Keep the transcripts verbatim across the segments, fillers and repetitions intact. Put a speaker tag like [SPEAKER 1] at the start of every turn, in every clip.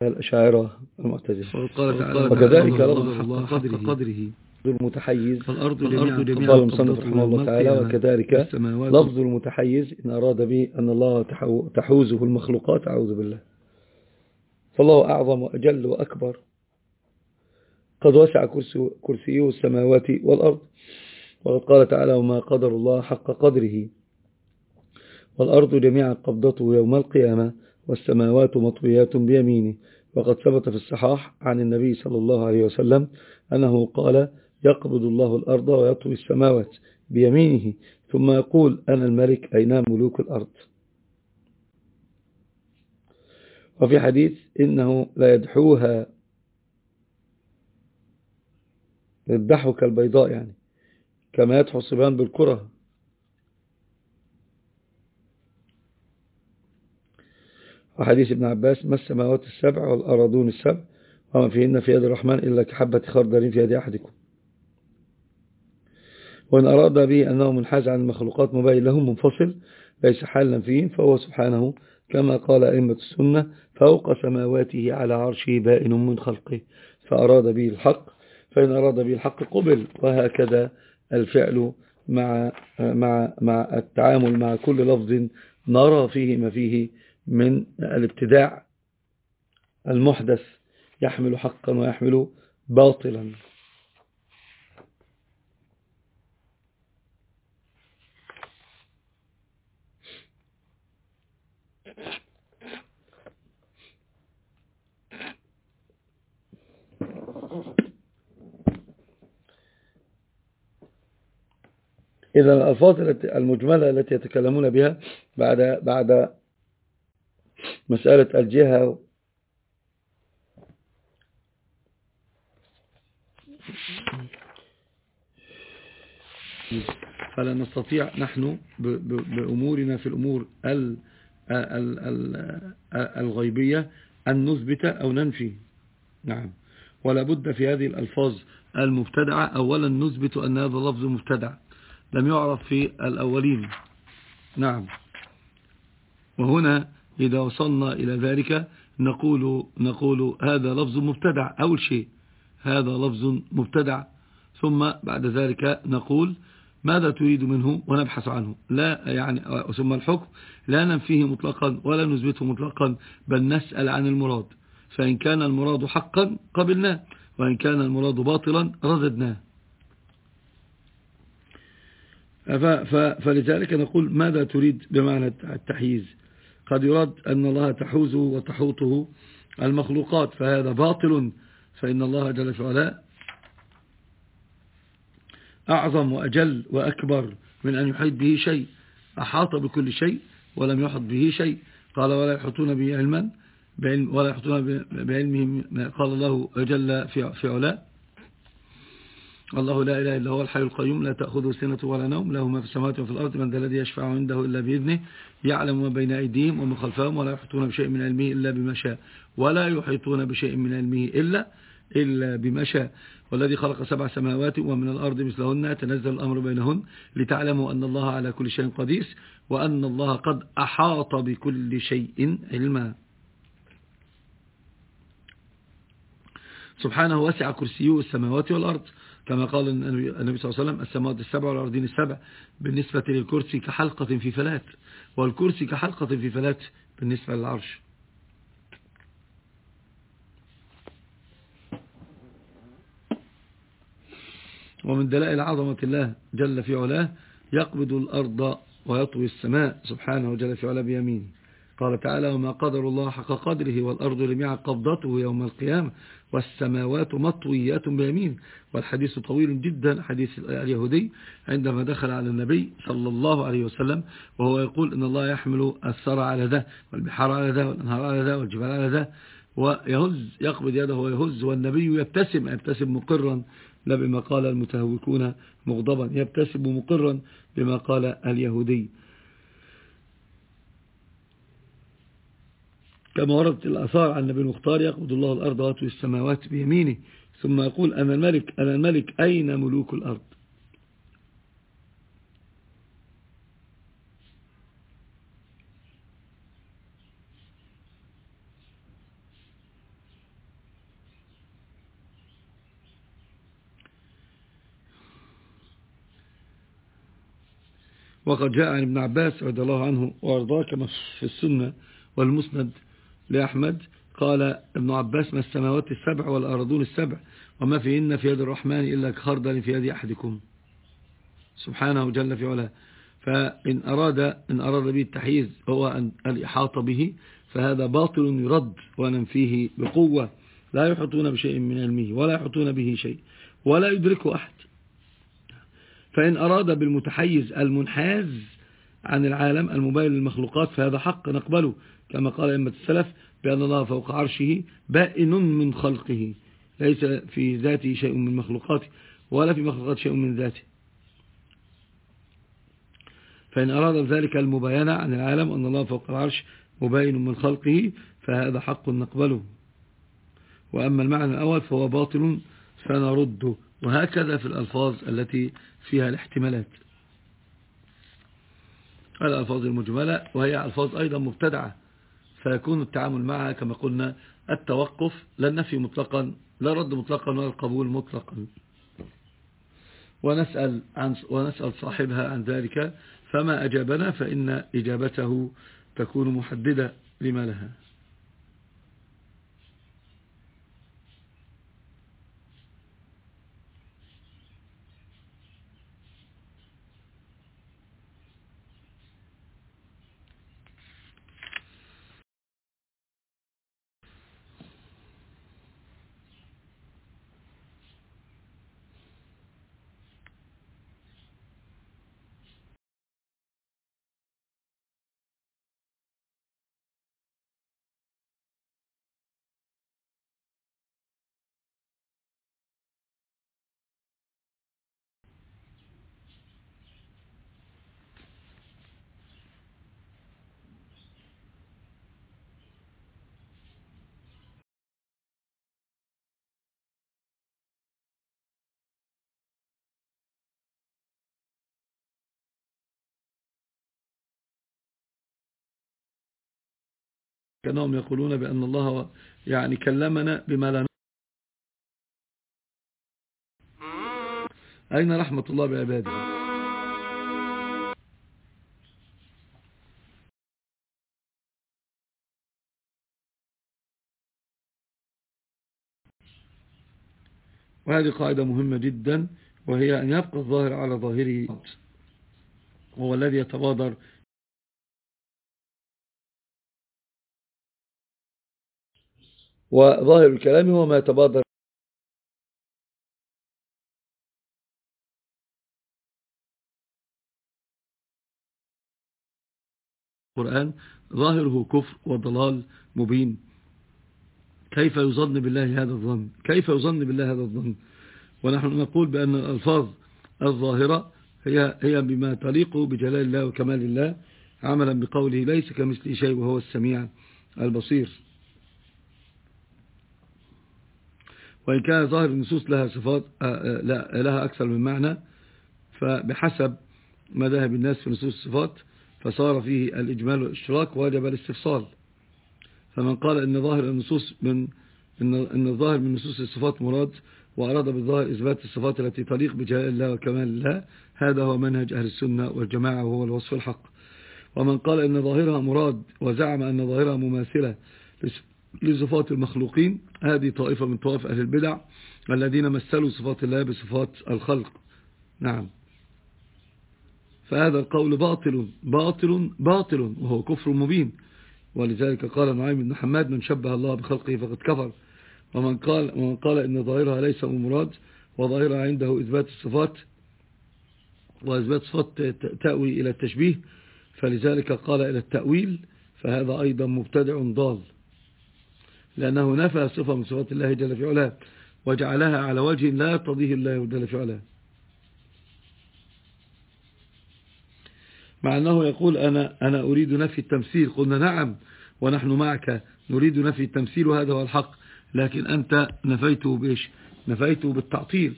[SPEAKER 1] الأشاعرة المعتزلة.
[SPEAKER 2] وقال
[SPEAKER 1] وكذلك
[SPEAKER 2] لفظ الله حق قدره
[SPEAKER 1] المتحيز
[SPEAKER 2] فالأرض جميعا
[SPEAKER 1] قال المصنف رحمه الله تعالى. وكذلك لفظ المتحيز إن أراد به أن الله تحوزه المخلوقات، أعوذ بالله، فالله أعظم وأجل وأكبر، قد وسع كرسيه السماوات والأرض. وقد قال تعالى: وما قدر الله حق قدره والأرض جميعا قبضته يوم القيامة والسماوات مطويات بيمينه. وقد ثبت في الصحاح عن النبي صلى الله عليه وسلم أنه قال: يقبض الله الأرض ويطوي السماوات بيمينه ثم يقول: أنا الملك أين ملوك الأرض. وفي حديث: إنه لا يدحوها يدحو كالبيضاء، يعني كما يدحو الصبيان بالكرة. وحديث ابن عباس: ما السماوات السبع والأراضون السبع وما فيهن في يد الرحمن إلا كحبة خردل في يد أحدكم. وإن أراد به أنه منحاز عن المخلوقات مبين لهم منفصل ليس حالا فيهم، فهو سبحانه كما قال أئمة السنة: فوق سماواته على عرشه بائن من خلقه، فأراد به الحق، فإن أراد به الحق قبل. وهكذا الفعل مع, مع, مع التعامل مع كل لفظ نرى فيه ما فيه من الابتداع المحدث يحمل حقا ويحمل باطلا. إذا الألفاظ المجملة التي يتكلمون بها بعد بعد مسألة الجهة فلا نستطيع نحن بأمورنا في الأمور الغيبية أن نثبت أو ننفي. نعم. ولا بد في هذه الألفاظ المبتدعة أولا نثبت أن هذا لفظ مبتدع لم يعرف في الأولين. نعم. وهنا إذا وصلنا إلى ذلك نقول, نقول هذا لفظ مبتدع. أول شيء هذا لفظ مبتدع، ثم بعد ذلك نقول ماذا تريد منه ونبحث عنه. لا يعني ثم الحكم لا ننفيه مطلقا ولا نثبته مطلقا، بل نسأل عن المراد، فإن كان المراد حقا قبلناه، وإن كان المراد باطلا رددناه. فلذلك نقول ماذا تريد بمعنى التحييز. قد يراد أن الله تحوزه وتحوطه المخلوقات، فهذا باطل، فإن الله جل وعلا أعظم وأجل وأكبر من أن يحيط به شيء، أحاط بكل شيء ولم يحط به شيء. قال: ولا يحطون به علما ولا يحطون بعلمه. قال الله جل في علاه: الله لا إله إلا هو الحي القيوم لا تأخذه سنة ولا نوم له ما في السماوات وفي الأرض من ذا الذي يشفع عنده إلا بإذنه يعلم ما بين أيديهم وما خلفهم ولا يحيطون بشيء من علمه إلا بما شاء ولا يحيطون بشيء من علمه إلا إلا بما شاء. والذي خلق سبع سماوات ومن الأرض مثلهن تنزل الأمر بينهن لتعلموا أن الله على كل شيء قدير وأن الله قد أحاط بكل شيء علما. سبحانه وسع كرسيه السماوات والأرض، كما قال النبي صلى الله عليه وسلم: السماوات السبع والأرضين السبع. بالنسبة للكرسي كحلقة في فلات، والكرسي كحلقة في فلات بالنسبة للعرش. ومن دلائل عظمة الله جل في علاه يقبض الأرض ويطوي السماء سبحانه جل في علاه بيمينه. قال تعالى: وما قدر الله حق قدره والأرض جميعا قبضته يوم القيامة والسماوات مطويات بيمينه. والحديث طويل جدا، حديث اليهودي عندما دخل على النبي صلى الله عليه وسلم وهو يقول إن الله يحمل الثرى على ذا والبحار على ذا والأنهار على ذا والجبال على ذا، ويهز يقبض يده ويهز، والنبي يبتسم يبتسم مقرا لا بما قال المتهوكون مغضبا، يبتسم مقرا بما قال اليهودي. كما وردت الآثار عن النبي المختار: يقبض الله الأرض ويطوي السماوات بيمينه ثم يقول: أنا الملك أنا الملك أين ملوك الأرض. وقد جاء عن ابن عباس رضي الله عنه وارضاه كما في السنة والمسند لأحمد قال ابن عباس: ما السماوات السبع والأرضون السبع وما فيهن في يد الرحمن إلا كخردل في يد أحدكم سبحانه جل في علاه. فإن أراد, إن أراد به التحييز هو الإحاطة به فهذا باطل يرد وننفيه بقوة. لا يحطون بشيء من علمه ولا يحطون به شيء ولا يدركه أحد. فإن أراد بالمتحيز المنحاز عن العالم المباين للمخلوقات فهذا حق نقبله، كما قال أئمة السلف بأن الله فوق عرشه بائن من خلقه، ليس في ذاته شيء من مخلوقاته ولا في مخلوقات شيء من ذاته. فإن أراد ذلك المباينة عن العالم أن الله فوق العرش مباين من خلقه فهذا حق نقبله، وأما المعنى الأول فهو باطل سنرده. وهكذا في الألفاظ التي فيها الاحتمالات، الألفاظ المجملة وهي ألفاظ أيضا مبتدعة، فيكون التعامل معها كما قلنا التوقف، لا النفي مطلقا، لا رد مطلقا ولا القبول مطلقا. ونسأل, عن ونسأل صاحبها عن ذلك، فما أجابنا فإن إجابته تكون محددة لما لها. كانهم يقولون بأن الله يعني كلمنا بما لا. أين رحمة الله بعباده؟ وهذه قاعدة مهمة جدا، وهي أن يبقى الظاهر على ظاهره، وهو الذي يتبادر وظاهر الكلام هو ما يتبادر القرآن ظاهره كفر وضلال مبين. كيف يظن بالله هذا الظن؟ كيف يظن بالله هذا الظن؟ ونحن نقول بأن الألفاظ الظاهرة هي هي بما تليق بجلال الله وكمال الله، عملا بقوله ليس كمثله شيء وهو السميع البصير. وإن كان ظاهر النصوص لها صفات لها أكثر من معنى، فبحسب مذاهب الناس في نصوص الصفات فصار فيه الإجمال والاشتراك وجب الاستفصال. فمن قال إن ظاهر النصوص من إن إن الظاهر من نصوص الصفات مراد، وأراد بالظاهر إثبات الصفات التي تليق بجلال الله وكمال الله، هذا هو منهج أهل السنة والجماعة وهو الوصف الحق. ومن قال إن ظاهرها مراد وزعم أن ظاهرها مماثلة لصفات المخلوقين، هذه طائفة من طوائف أهل البدع الذين مثلوا صفات الله بصفات الخلق. نعم، فهذا القول باطل باطل باطل وهو كفر مبين. ولذلك قال نعيم بن حماد: من شبه الله بخلقه فقد كفر. ومن قال, ومن قال إن ظاهرها ليس مراد وظاهرها عنده إثبات الصفات، وإثبات صفات تأوي إلى التشبيه، فلذلك قال إلى التأويل، فهذا أيضا مبتدع ضال، لأنه نفى صفة من صفات الله جل في علاه وجعلها على وجه لا يرتضيه الله جل في علاه، مع أنه يقول أنا, أنا أريد نفي التمثيل. قلنا نعم ونحن معك نريد نفي التمثيل وهذا هو الحق، لكن أنت نفيته بإيش؟ نفيته بالتعطيل.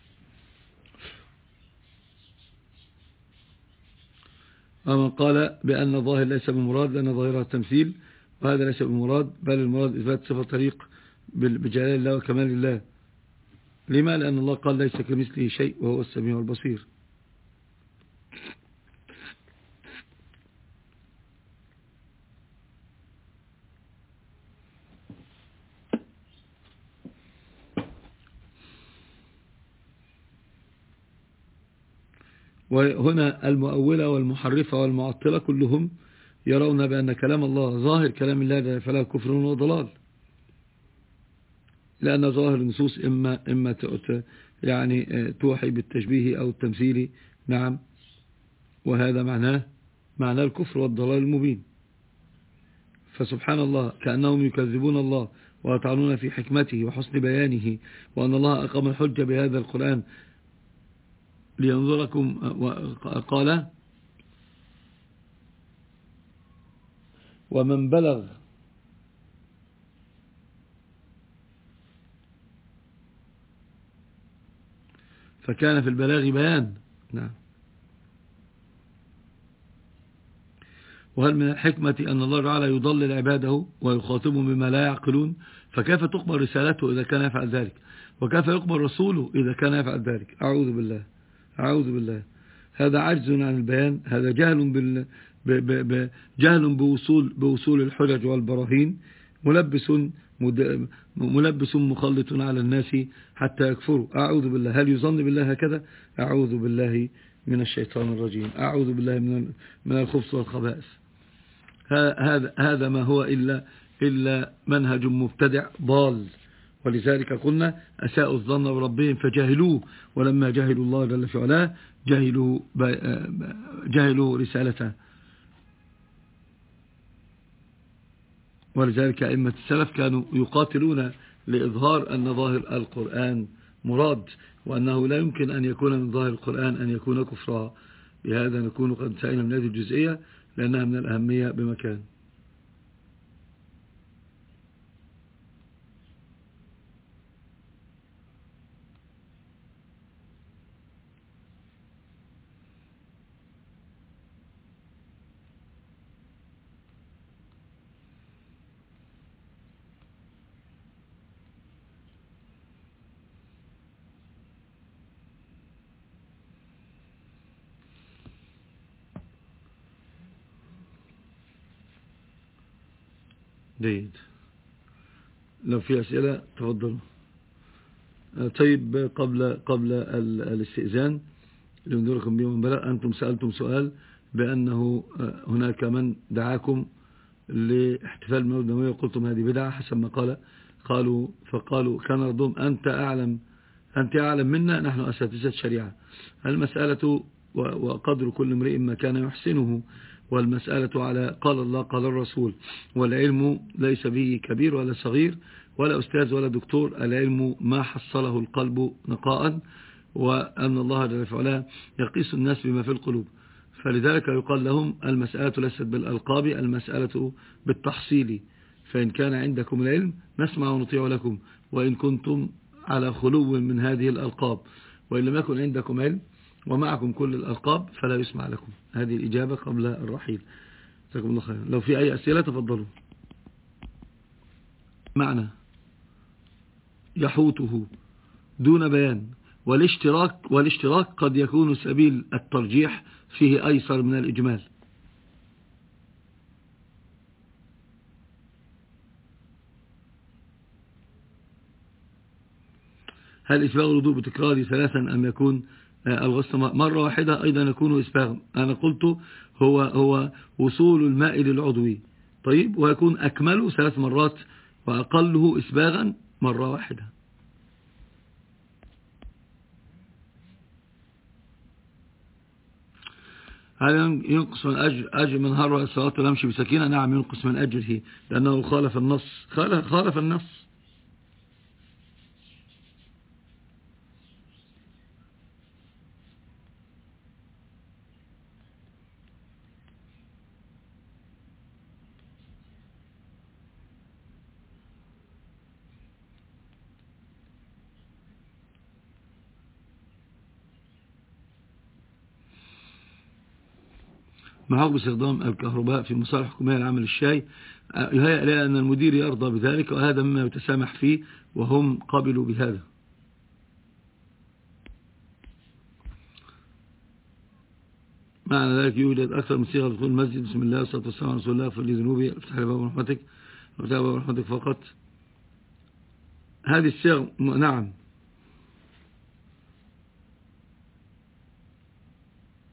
[SPEAKER 1] ومن قال بأن الظاهر ليس بمراد لأن ظاهرها التمثيل، وهذا ليس بمراد، بل المراد إثبات صفة طريق بجلال الله وكمال الله. لما؟ لأن الله قال ليس كمثله شيء وهو السميع البصير. وهنا المؤولة والمحرفة والمعطلة كلهم يرون بأن كلام الله ظاهر كلام الله فلا كفر وضلال، لأن ظاهر النصوص إما, إما يعني توحي بالتشبيه أو التمثيل. نعم، وهذا معناه معناه الكفر والضلال المبين. فسبحان الله كأنهم يكذبون الله ويطعنون في حكمته وحسن بيانه، وأن الله أقام الحجة بهذا القرآن لينظركم. قال ومن بلغ فكان في البلاغ بيان. نعم. وهل من الحكمة أن الله تعالى يضلل عباده ويخاطبهم بما لا يعقلون؟ فكيف تقبل رسالته إذا كان يفعل ذلك؟ وكيف يقبل رسوله إذا كان يفعل ذلك؟ أعوذ بالله أعوذ بالله. هذا عجز عن البيان، هذا جهل بال ب... ب... ب... جهل بوصول بوصول الحجج والبراهين، ملبس مد... ملبس مخلط على الناس حتى يكفروا. أعوذ بالله. هل يظن بالله هكذا؟ أعوذ بالله من الشيطان الرجيم، أعوذ بالله من من الخبث والخبائث. هذا هذا ما هو إلا إلا منهج مبتدع ضال. ولذلك قلنا أساءوا الظن بربهم فجاهلوه، ولما جاهلوا الله جل في علاه جاهلوا جاهلوا رسالته. ولذلك أئمة السلف كانوا يقاتلون لإظهار أن ظاهر القرآن مراد، وأنه لا يمكن أن يكون من ظاهر القرآن أن يكون كفرا. بهذا نكون قد انتهينا من هذه الجزئية لأنها من الأهمية بمكان. جيد، لو في أسئلة تفضلوا. طيب، قبل قبل الاستئذان لنذكركم بما بلغ، أنتم سألتم سؤال بأنه هناك من دعاكم لاحتفال المولد النبوي وقلتم هذه بدعة حسب ما قال قالوا فقالوا كان ردهم أنت أعلم أنت أعلم منا، نحن أساتذة شريعة. المسألة وقدر كل امرئ ما كان يحسنه، والمسألة على قال الله قال الرسول، والعلم ليس به كبير ولا صغير ولا أستاذ ولا دكتور، العلم ما حصله القلب نقاء، وأن الله جل وعلا يقيس الناس بما في القلوب. فلذلك يقال لهم المسألة ليست بالألقاب، المسألة بالتحصيل. فإن كان عندكم العلم نسمع ونطيع لكم، وإن كنتم على خلو من هذه الألقاب، وإن لم يكن عندكم علم ومعكم كل الألقاب فلا يسمع لكم. هذه الإجابة قبل الرحيل. جزاكم الله خيرا. لو في أي أسئلة تفضلوا. معنى يحوته دون بيان، والاشتراك والاشتراك قد يكون سبيل الترجيح فيه أيسر من الإجمال. هل إسباغ الوضوء بتكرار ثلاثا أم يكون الغسل مرة واحدة؟ أيضا يكون إسباغ. أنا قلت هو هو وصول الماء للعضوي. طيب، ويكون أكمله ثلاث مرات وأقله إسباغا مرة واحدة. هل ينقص من أجر, أجر من هرع الصلاة والمشي بسكينة؟ نعم، ينقص من أجره لأنه خالف النص خالف النص. مع حكم استخدام الكهرباء في مصالح حكومية لعمل الشاي، يهيأ لي أن المدير يرضى بذلك، وهذا مما يتسامح فيه وهم قبلوا بهذا. معنى ذلك يوجد أكثر من صيغة لدخول المسجد. بسم الله والصلاة والسلام على رسول الله، اغفر لي ذنوبي، افتح لي باب رحمتك، افتح لي باب رحمتك فقط. هذه الصيغ. نعم،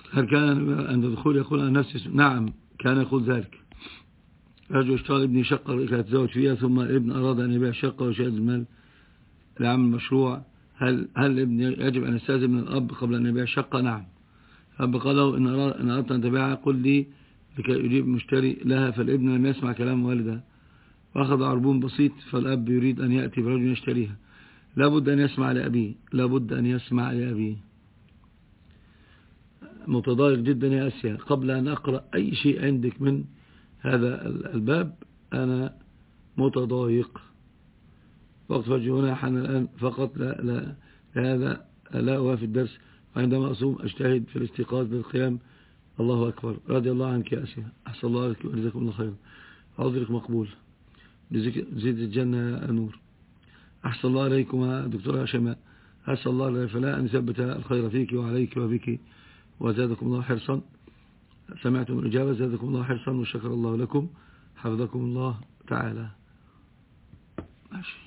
[SPEAKER 1] هل كان عند الدخول يقول أنا نفسي؟ نعم كان يقول ذلك. رجل اشترى ابني شقة يتزوج فيها، ثم الابن أراد أن يبيع الشقة وشهد المال لعمل مشروع. هل هل الابن يجب أن يستأذن من الأب قبل أن يبيع الشقة؟ نعم. الأب قال له إن أردت أن تبيعها قل لي لكي يجيب المشتري لها. فالابن لم يسمع كلام والده وأخذ عربون بسيط، فالأب يريد أن يأتي برجل يشتريها. لابد أن يسمع لأبيه، لابد أن يسمع لأبيه. متضايق جدا يا أسيا. قبل أن أقرأ أي شيء عندك من هذا الباب أنا متضايق. وقت فجر هنا حان الآن فقط. لا لا هذا لا أوافي الدرس، وعندما أصوم أجتهد في الاستيقاظ بالقيام. الله أكبر. رضي الله عنك يا أسيا. أحسن الله لك وجزاكم الله خيرا. عذرك مقبول. زيد الجنة يا نور. أحسن الله عليكم يا دكتورة شماء. أسأل الله فلا أن يثبت الخير فيك وعليك وبك وزادكم الله حرصا. سمعتم الإجابة. زادكم الله حرصا وشكر الله لكم. حفظكم الله تعالى. ماشي.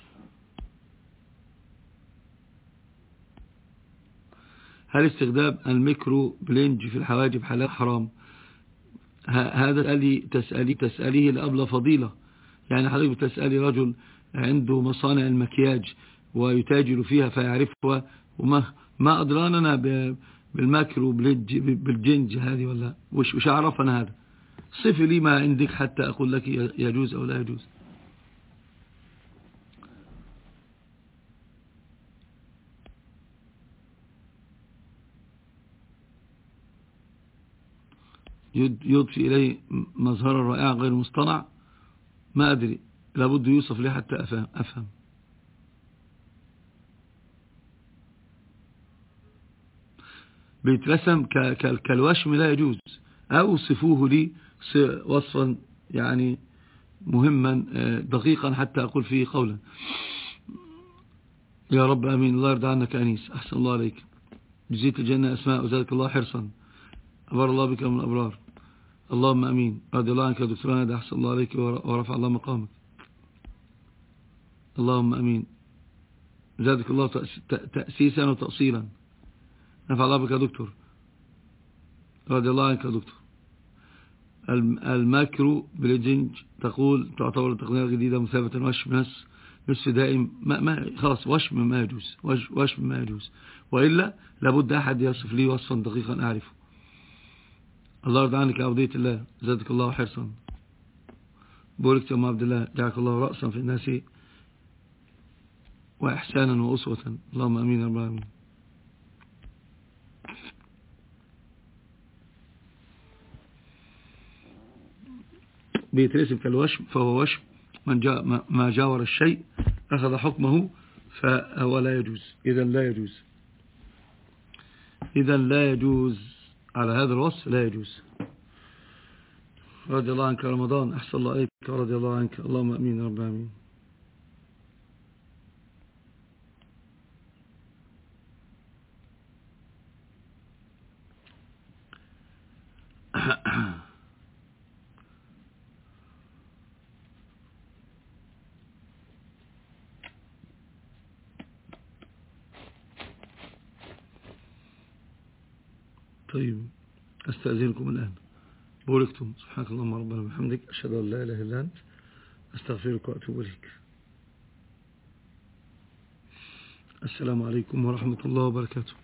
[SPEAKER 1] هل استخدام الميكرو بلينج في الحواجب حلال حرام؟ هذا تسألي تسألي تسأليه لأبلى فضيلة. يعني حضرتك بتسألي رجل عنده مصانع المكياج ويتاجر فيها فيعرفها، وما ما أدراننا بالماكرو بالجنج هذه ولا وش وش أعرفنا هذا. صفي لي ما عندك حتى أقول لك يجوز أو لا يجوز. يضفي إليه مظهر رائع غير مصطنع. ما أدري، لابد يوصف لي حتى أفهم, أفهم. بيترسم كالوشم لا يجوز. أو صفوه لي وصفا يعني مهما دقيقا حتى أقول فيه قولا. يا رب أمين. الله يرضى عنك أنيس. أحسن الله عليك. جزيت الجنة أسماء وزادك الله حرصا. أبار الله بك من الأبرار. اللهم أمين. رضي الله عنك يا دكتور نادى. أحسن الله عليك ورفع الله مقامك. اللهم أمين. زادك الله تأسيسا وتأصيلا. نفع الله بك يا دكتور. رضي الله عنك يا دكتور. الماكرو بليجنج تقول تعتبر التقنية الجديدة مثابة وشم نس نصف دائم. ما ما خلاص وشم ما يجوز. وشم ما يجوز، وإلا لابد أحد يصف لي وصفا دقيقا أعرفه. الله يرضى عنك يا عبدية الله. زادك الله حرصا. بوركت يا أم عبد الله. جعلك الله رأسا في الناس وإحسانا وأسوة. اللهم أمين يا رب العالمين. بيترسم كالوشم فهو وشم. من جا ما جاور الشيء أخذ حكمه فهو لا يجوز. إذا لا يجوز. إذا لا يجوز على هذا الوصف. لا يجوز. رضي الله عنك رمضان. أحسن الله عليك. رضي الله عنك. اللهم أمين يا رب العالمين. طيب أستأذنكم الآن. بوركتم. سبحانك اللهم ربنا وبحمدك. أشهد أن لا إله إلا أنت. أستغفرك وأتوب إليك. السلام عليكم ورحمة الله وبركاته.